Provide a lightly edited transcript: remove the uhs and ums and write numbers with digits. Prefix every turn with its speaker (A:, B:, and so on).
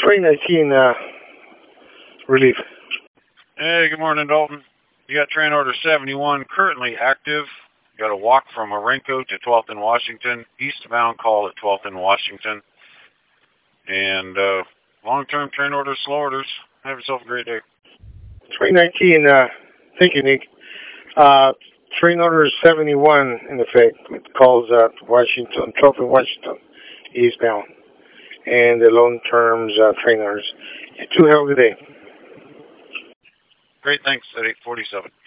A: Train 19, relief.
B: Hey, good morning, Dalton. You got train order 71 currently active. You got a walk from Marenco to 12th and Washington, eastbound call at 12th and Washington. And long-term train orders, slow orders. Have yourself a great day.
A: Train 19, thank you, Nick. Train order 71 in effect. It calls Washington, 12th and Washington, eastbound. And the long terms train orders. You two have a good day.
B: Great, thanks at 8:47.